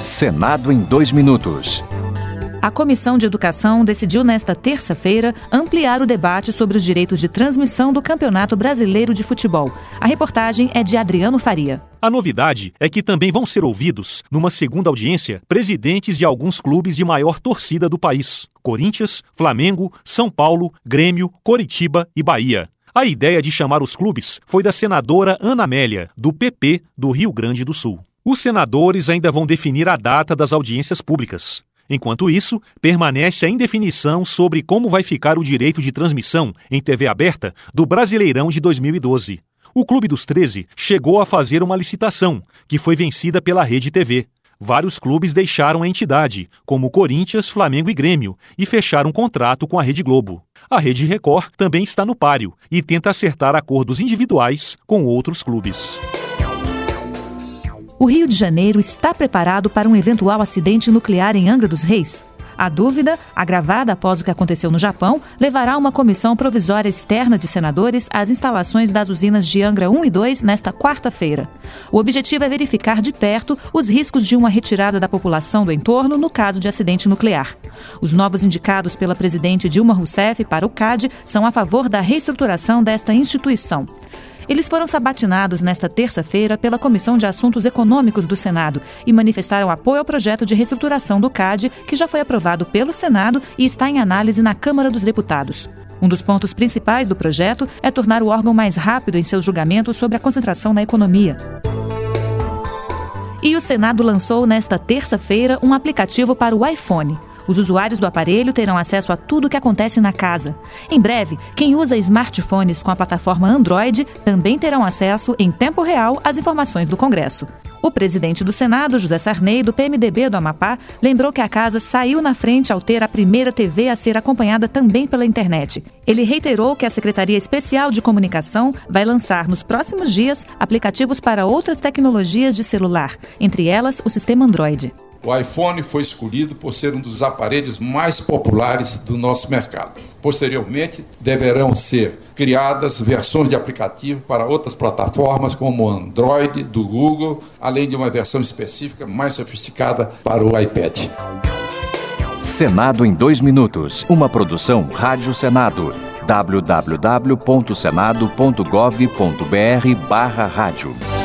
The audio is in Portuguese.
Senado em 2 minutos. A Comissão de Educação decidiu nesta terça-feira ampliar o debate sobre os direitos de transmissão do Campeonato Brasileiro de Futebol. A reportagem é de Adriano Faria. A novidade é que também vão ser ouvidos, numa segunda audiência, presidentes de alguns clubes de maior torcida do país: Corinthians, Flamengo, São Paulo, Grêmio, Coritiba e Bahia. A ideia de chamar os clubes foi da senadora Ana Amélia, do PP do Rio Grande do Sul. Os senadores ainda vão definir a data das audiências públicas. Enquanto isso, permanece a indefinição sobre como vai ficar o direito de transmissão em TV aberta do Brasileirão de 2012. O Clube dos 13 chegou a fazer uma licitação, que foi vencida pela Rede TV. Vários clubes deixaram a entidade, como Corinthians, Flamengo e Grêmio, e fecharam um contrato com a Rede Globo. A Rede Record também está no páreo e tenta acertar acordos individuais com outros clubes. O Rio de Janeiro está preparado para um eventual acidente nuclear em Angra dos Reis? A dúvida, agravada após o que aconteceu no Japão, levará uma comissão provisória externa de senadores às instalações das usinas de Angra 1 e 2 nesta quarta-feira. O objetivo é verificar de perto os riscos de uma retirada da população do entorno no caso de acidente nuclear. Os novos indicados pela presidente Dilma Rousseff para o CAD são a favor da reestruturação desta instituição. Eles foram sabatinados nesta terça-feira pela Comissão de Assuntos Econômicos do Senado e manifestaram apoio ao projeto de reestruturação do CAD, que já foi aprovado pelo Senado e está em análise na Câmara dos Deputados. Um dos pontos principais do projeto é tornar o órgão mais rápido em seus julgamentos sobre a concentração na economia. E o Senado lançou nesta terça-feira um aplicativo para o iPhone. Os usuários do aparelho terão acesso a tudo o que acontece na casa. Em breve, quem usa smartphones com a plataforma Android também terão acesso, em tempo real, às informações do Congresso. O presidente do Senado, José Sarney, do PMDB do Amapá, lembrou que a casa saiu na frente ao ter a primeira TV a ser acompanhada também pela internet. Ele reiterou que a Secretaria Especial de Comunicação vai lançar nos próximos dias aplicativos para outras tecnologias de celular, entre elas o sistema Android. O iPhone foi escolhido por ser um dos aparelhos mais populares do nosso mercado. Posteriormente, deverão ser criadas versões de aplicativo para outras plataformas como o Android, do Google, além de uma versão específica mais sofisticada para o iPad. Senado em 2 minutos. Uma produção Rádio Senado. www.senado.gov.br/rádio